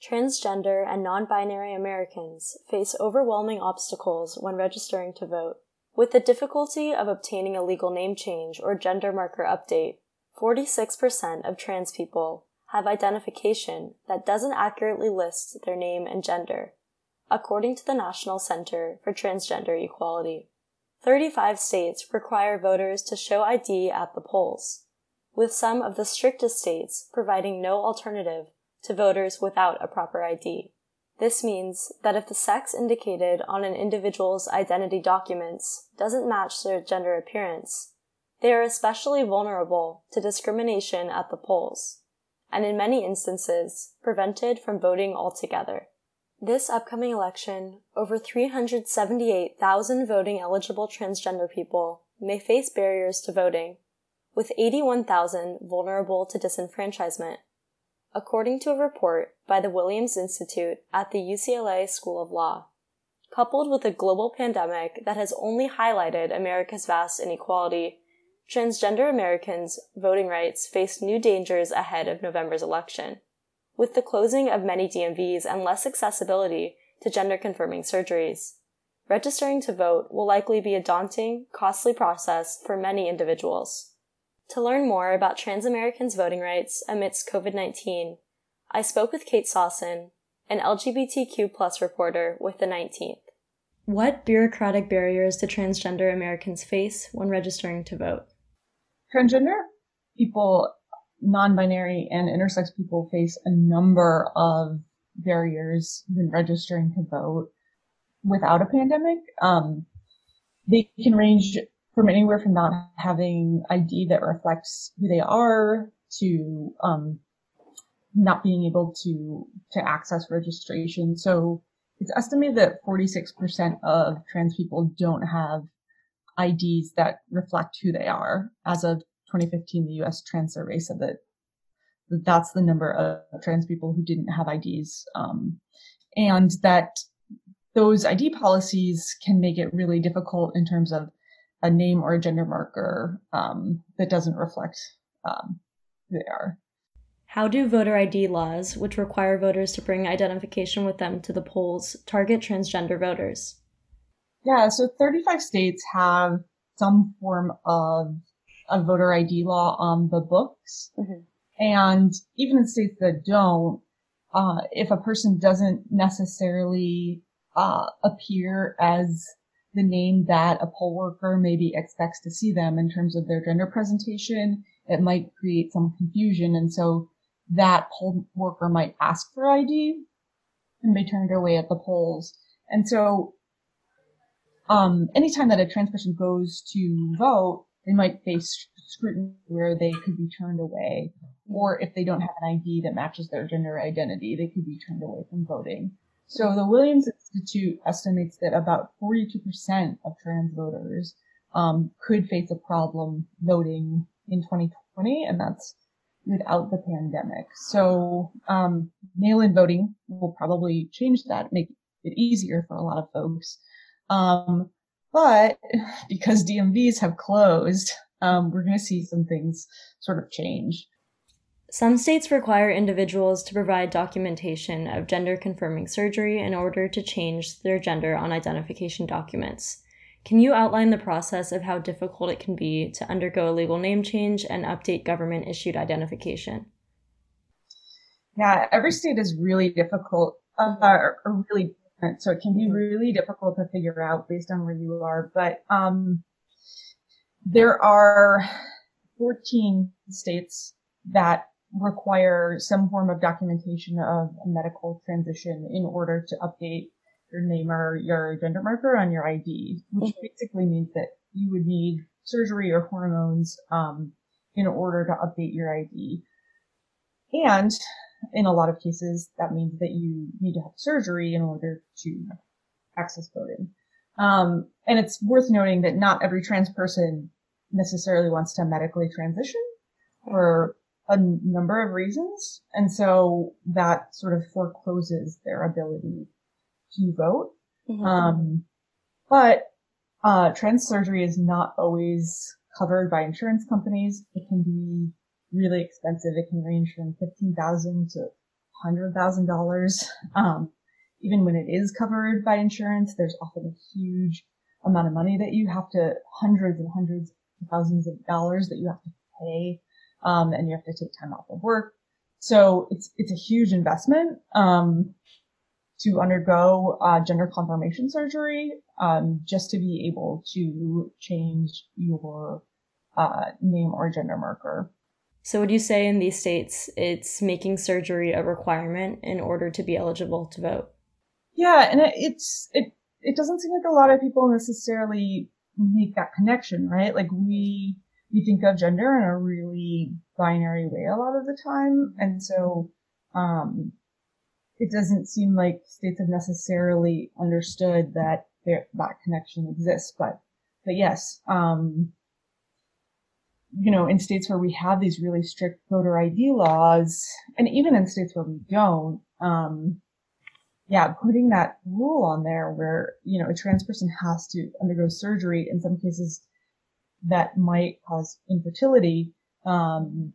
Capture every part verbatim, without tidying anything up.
Transgender and non-binary Americans face overwhelming obstacles when registering to vote. With the difficulty of obtaining a legal name change or gender marker update, forty-six percent of trans people have identification that doesn't accurately list their name and gender, according to the National Center for Transgender Equality. thirty-five states require voters to show I D at the polls, with some of the strictest states providing no alternative to voters without a proper I D. This means that if the sex indicated on an individual's identity documents doesn't match their gender appearance, they are especially vulnerable to discrimination at the polls, and in many instances, prevented from voting altogether. This upcoming election, over three hundred seventy-eight thousand voting-eligible transgender people may face barriers to voting, with eighty-one thousand vulnerable to disenfranchisement, according to a report by the Williams Institute at the U C L A School of Law. Coupled with a global pandemic that has only highlighted America's vast inequality, transgender Americans' voting rights face new dangers ahead of November's election, with the closing of many D M Vs and less accessibility to gender-confirming surgeries. Registering to vote will likely be a daunting, costly process for many individuals. To learn more about trans Americans' voting rights amidst COVID nineteen, I spoke with Kate Sawson, an L G B T Q plus reporter with the nineteenth. What bureaucratic barriers do transgender Americans face when registering to vote? Transgender people, non-binary, and intersex people face a number of barriers when registering to vote without a pandemic. Um, they can range from anywhere from not having I D that reflects who they are to um, not being able to to access registration. So it's estimated that forty-six percent of trans people don't have I Ds that reflect who they are. As of twenty fifteen, the U S Trans Survey said that, that that's the number of trans people who didn't have I Ds, um, and that those I D policies can make it really difficult in terms of a name or a gender marker um, that doesn't reflect um, who they are. How do voter I D laws, which require voters to bring identification with them to the polls, target transgender voters? Yeah, so thirty-five states have some form of a voter I D law on the books. Mm-hmm. And even in states that don't, uh, if a person doesn't necessarily uh, appear as the name that a poll worker maybe expects to see them in terms of their gender presentation, it might create some confusion. And so that poll worker might ask for I D and be turned away at the polls. And so um, anytime that a trans person goes to vote, they might face scrutiny where they could be turned away. Or if they don't have an I D that matches their gender identity, they could be turned away from voting. So the Williams Institute estimates that about forty-two percent of trans voters um, could face a problem voting in twenty twenty, and that's without the pandemic. So um, mail-in voting will probably change that, make it easier for a lot of folks. Um, but because D M Vs have closed, um, we're going to see some things sort of change. Some states require individuals to provide documentation of gender-confirming surgery in order to change their gender on identification documents. Can you outline the process of how difficult it can be to undergo a legal name change and update government-issued identification? Yeah, every state is really difficult, uh, or really different, so it can be really difficult to figure out based on where you are. But um, there are fourteen states that require some form of documentation of a medical transition in order to update your name or your gender marker on your I D, which mm-hmm. basically means that you would need surgery or hormones um, in order to update your I D. And in a lot of cases, that means that you need to have surgery in order to access voting. Um, and it's worth noting that not every trans person necessarily wants to medically transition for a number of reasons. And so that sort of forecloses their ability to vote. Mm-hmm. Um, but, uh, trans surgery is not always covered by insurance companies. It can be really expensive. It can range from fifteen thousand dollars to one hundred thousand dollars. Um, even when it is covered by insurance, there's often a huge amount of money that you have to, hundreds and hundreds of thousands of dollars that you have to pay, um, and you have to take time off of work. So it's, it's a huge investment, um, to undergo, uh, gender confirmation surgery, um, just to be able to change your, uh, name or gender marker. So would you say in these states, it's making surgery a requirement in order to be eligible to vote? Yeah. And it, it's, it, it doesn't seem like a lot of people necessarily make that connection, right? Like we, we think of gender in a really binary way a lot of the time. And so, um, it doesn't seem like states have necessarily understood that there, that connection exists. But, but yes, um, you know, in states where we have these really strict voter I D laws, and even in states where we don't, um, yeah, putting that rule on there where, you know, a trans person has to undergo surgery, in some cases that might cause infertility, um,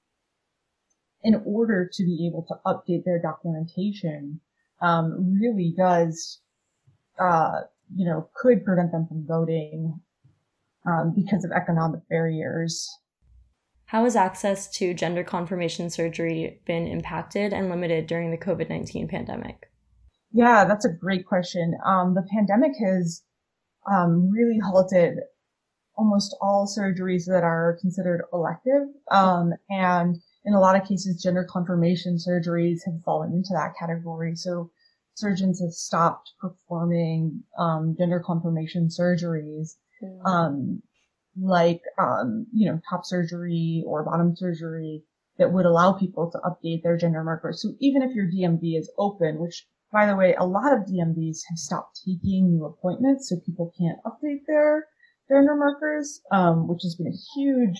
in order to be able to update their documentation, um, really does, uh, you know, could prevent them from voting, um, because of economic barriers. How has access to gender confirmation surgery been impacted and limited during the COVID nineteen pandemic? Yeah, that's a great question. Um, the pandemic has, um, really halted almost all surgeries that are considered elective. Um, and in a lot of cases, gender confirmation surgeries have fallen into that category. So surgeons have stopped performing, um, gender confirmation surgeries, mm-hmm. um, like, um, you know, top surgery or bottom surgery that would allow people to update their gender markers. So even if your D M V is open, which by the way, a lot of D M Vs have stopped taking new appointments, so people can't update their gender markers, um, which has been a huge,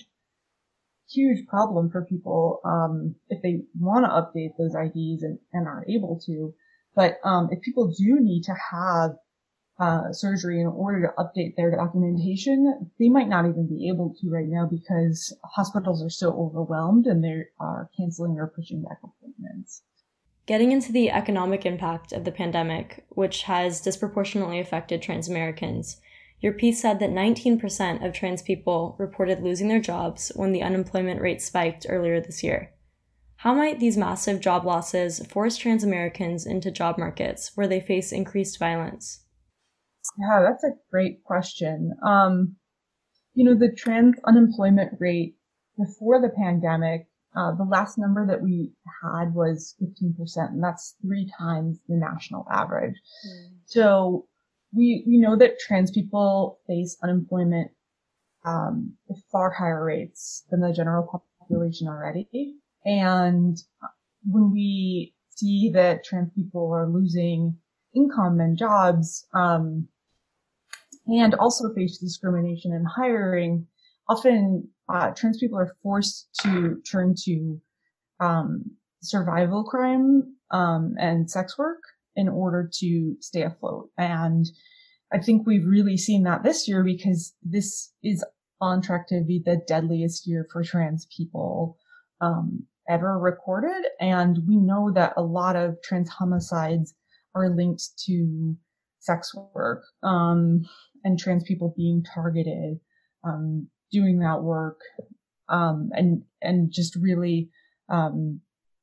huge problem for people, um, if they want to update those I Ds and, and are able to. But, um, if people do need to have, uh, surgery in order to update their documentation, they might not even be able to right now because hospitals are so overwhelmed and they are canceling or pushing back appointments. Getting into the economic impact of the pandemic, which has disproportionately affected trans Americans, your piece said that nineteen percent of trans people reported losing their jobs when the unemployment rate spiked earlier this year. How might these massive job losses force trans Americans into job markets where they face increased violence? Yeah, that's a great question. Um, you know, the trans unemployment rate before the pandemic, uh, the last number that we had was fifteen percent, and that's three times the national average. Mm. So we, we know that trans people face unemployment, um, at far higher rates than the general population already. And when we see that trans people are losing income and jobs, um, and also face discrimination in hiring, often uh, trans people are forced to turn to um, survival crime um, and sex work in order to stay afloat. And I think we've really seen that this year because this is on track to be the deadliest year for trans people um, ever recorded. And we know that a lot of trans homicides are linked to sex work, um, and trans people being targeted, um, doing that work, um, and, and just really, um,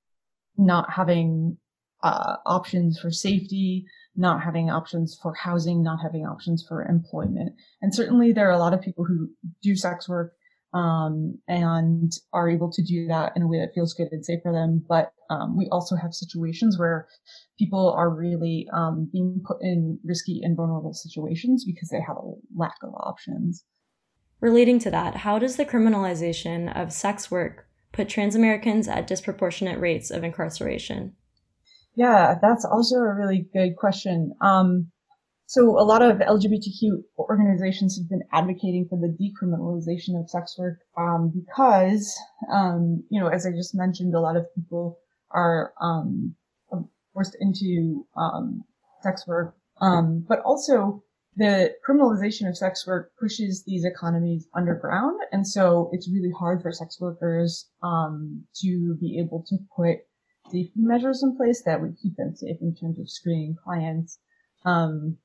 not having, uh, options for safety, not having options for housing, not having options for employment. And certainly there are a lot of people who do sex work, um, and are able to do that in a way that feels good and safe for them. But, um, we also have situations where people are really, um, being put in risky and vulnerable situations because they have a lack of options. Relating to that, how does the criminalization of sex work put trans Americans at disproportionate rates of incarceration? Yeah, that's also a really good question. Um, so a lot of L G B T Q organizations have been advocating for the decriminalization of sex work, um, because, um, you know, as I just mentioned, a lot of people are, um, forced into, um, sex work. Um, but also the criminalization of sex work pushes these economies underground. And so it's really hard for sex workers, um, to be able to put safety measures in place that would keep them safe in terms of screening clients, um,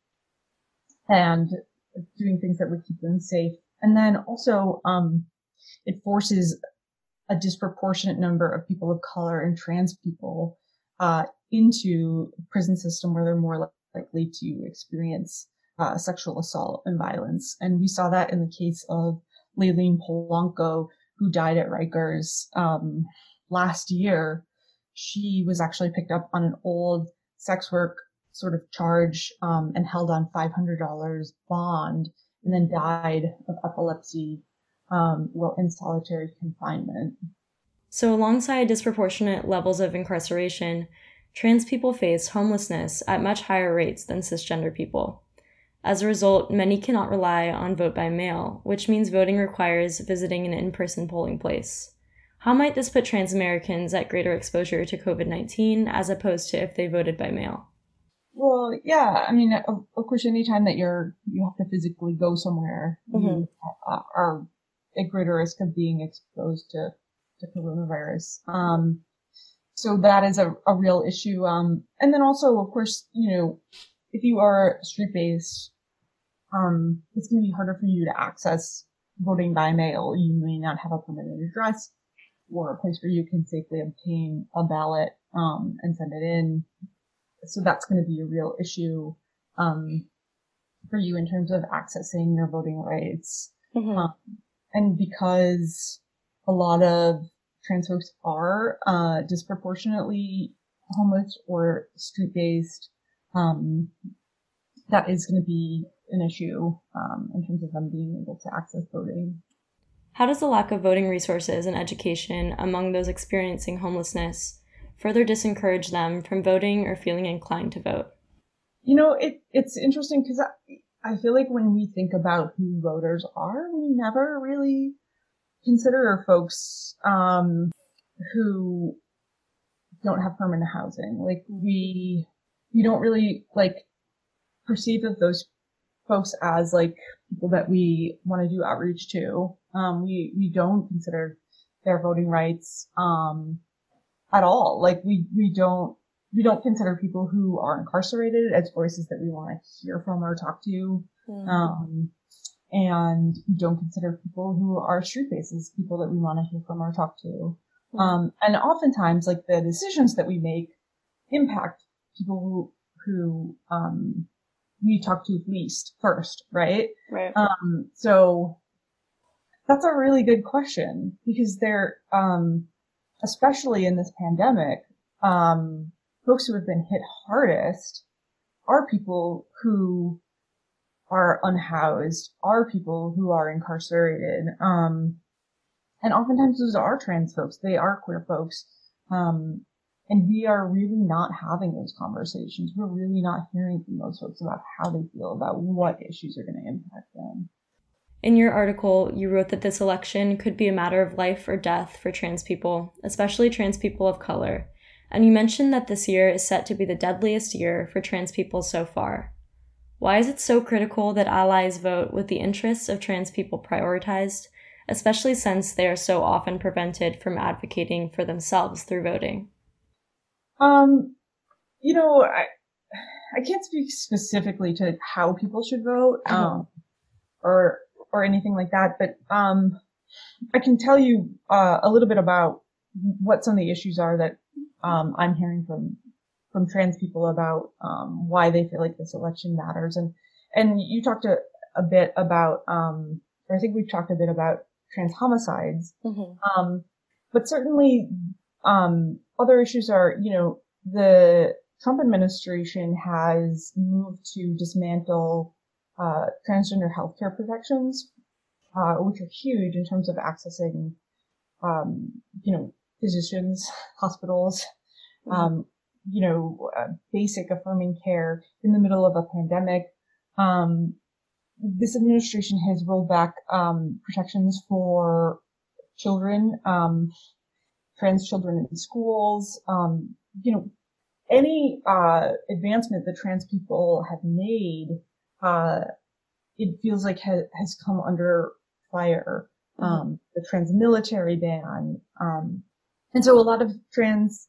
and doing things that would keep them safe. And then also, um, it forces a disproportionate number of people of color and trans people, uh, into the prison system where they're more likely to experience, uh, sexual assault and violence. And we saw that in the case of Layleen Polanco, who died at Rikers, um, last year. She was actually picked up on an old sex work sort of charge, um, and held on five hundred dollars bond, and then died of epilepsy, um, while in solitary confinement. So alongside disproportionate levels of incarceration, trans people face homelessness at much higher rates than cisgender people. As a result, many cannot rely on vote by mail, which means voting requires visiting an in-person polling place. How might this put trans Americans at greater exposure to covid nineteen as opposed to if they voted by mail? Well, yeah, I mean, of, of course, anytime that you're, you have to physically go somewhere, mm-hmm. you uh, are at greater risk of being exposed to, to coronavirus. Um, so that is a, a real issue. Um, and then also, of course, you know, if you are street-based, um, it's going to be harder for you to access voting by mail. You may not have a permanent address or a place where you can safely obtain a ballot, um, and send it in. So that's going to be a real issue, um, for you in terms of accessing your voting rights. Mm-hmm. Um, and because a lot of trans folks are, uh, disproportionately homeless or street-based, um, that is going to be an issue, um, in terms of them being able to access voting. How does the lack of voting resources and education among those experiencing homelessness further disencourage them from voting or feeling inclined to vote? You know, it, it's interesting because I, I feel like when we think about who voters are, we never really consider folks, um, who don't have permanent housing. Like we, we don't really like perceive of those folks as like people that we want to do outreach to. Um, we, we don't consider their voting rights, um, at all. Like we, we don't, we don't consider people who are incarcerated as voices that we want to hear from or talk to. Mm-hmm. Um, and we don't consider people who are street-based as people that we want to hear from or talk to. Mm-hmm. Um, and oftentimes like the decisions that we make impact people who, who, um, we talk to least first, right? Right. Um, so that's a really good question because they're, um, especially in this pandemic, um, folks who have been hit hardest are people who are unhoused, are people who are incarcerated. Um, and oftentimes those are trans folks. They are queer folks. Um, and we are really not having those conversations. We're really not hearing from those folks about how they feel about what issues are going to impact them. In your article, you wrote that this election could be a matter of life or death for trans people, especially trans people of color. And you mentioned that this year is set to be the deadliest year for trans people so far. Why is it so critical that allies vote with the interests of trans people prioritized, especially since they are so often prevented from advocating for themselves through voting? Um, you know, I, I can't speak specifically to how people should vote, um, or, or anything like that, but, um, I can tell you, uh, a little bit about what some of the issues are that, um, I'm hearing from, from trans people about, um, why they feel like this election matters. And, and you talked a, a bit about, um, or I think we've talked a bit about trans homicides. Mm-hmm. Um, but certainly, um, other issues are, you know, the Trump administration has moved to dismantle, uh, transgender healthcare protections, uh, which are huge in terms of accessing, um, you know, physicians, hospitals, mm-hmm. um, you know, uh, basic affirming care in the middle of a pandemic. Um, this administration has rolled back, um, protections for children, um, trans children in schools, um, you know, any, uh, advancement that trans people have made, uh, it feels like ha- has come under fire. Um, mm-hmm. The trans military ban, um, and so a lot of trans,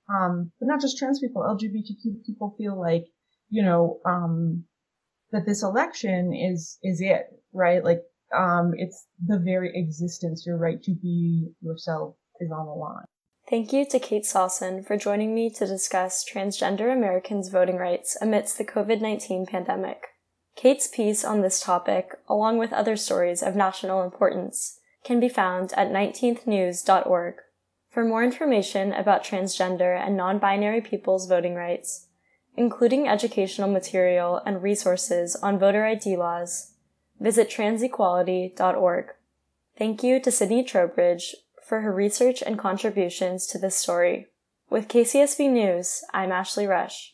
um, but not just trans people, L G B T Q people feel like, you know, um, that this election is, is it, right? Like, um, it's the very existence, your right to be yourself is on the line. Thank you to Kate Sawson for joining me to discuss transgender Americans' voting rights amidst the covid nineteen pandemic. Kate's piece on this topic, along with other stories of national importance, can be found at nineteenth news dot org. For more information about transgender and non-binary people's voting rights, including educational material and resources on voter I D laws, visit trans equality dot org. Thank you to Sydney Trowbridge for her research and contributions to this story. With K C S B News, I'm Ashley Rush.